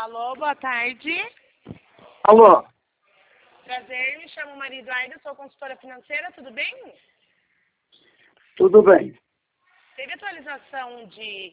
Alô, boa tarde. Alô? Prazer, me chamo Maria Eduarda, sou consultora financeira, tudo bem? Tudo bem. Teve atualização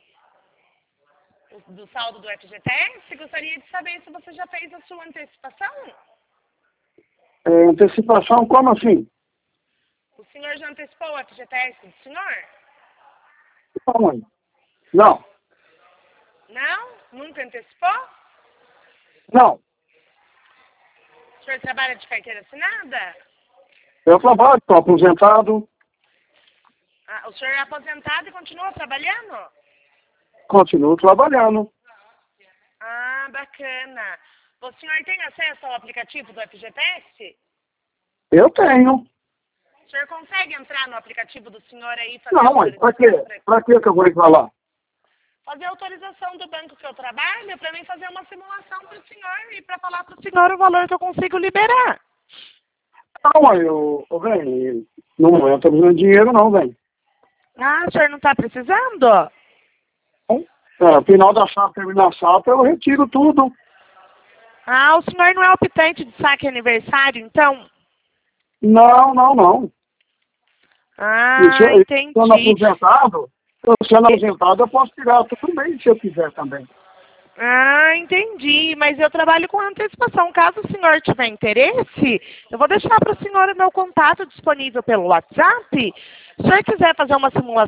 do saldo do FGTS? Gostaria de saber se você já fez a sua antecipação? Antecipação, como assim? O senhor já antecipou o FGTS do senhor? Não, mãe. Não. Não? Nunca antecipou? Não. O senhor trabalha de carteira assinada? Eu trabalho, estou aposentado, Ah, o senhor é aposentado e continua trabalhando? continuo trabalhando. Ah, bacana. O senhor tem acesso ao aplicativo do FGTS? Eu tenho. O senhor consegue entrar no aplicativo do senhor aí e fazer Não, mãe, pra quê? Pra que eu vou ir pra lá? Fazer autorização do banco que eu trabalho para mim fazer uma simulação para o senhor e para falar para o senhor o valor que eu consigo liberar. Não, mãe, velho, não é, eu tô precisando de dinheiro não, velho. Ah, o senhor não está precisando? Final da safra, terminar a safra, eu retiro tudo. Ah, o senhor não é optante de saque aniversário, então? Não. Ah, entendi. Sendo aposentado, eu posso tirar tudo bem se eu quiser também. Ah, entendi. Mas eu trabalho com antecipação. Caso o senhor tiver interesse, eu vou deixar para o senhor o meu contato disponível pelo WhatsApp. Se o senhor quiser fazer uma simulação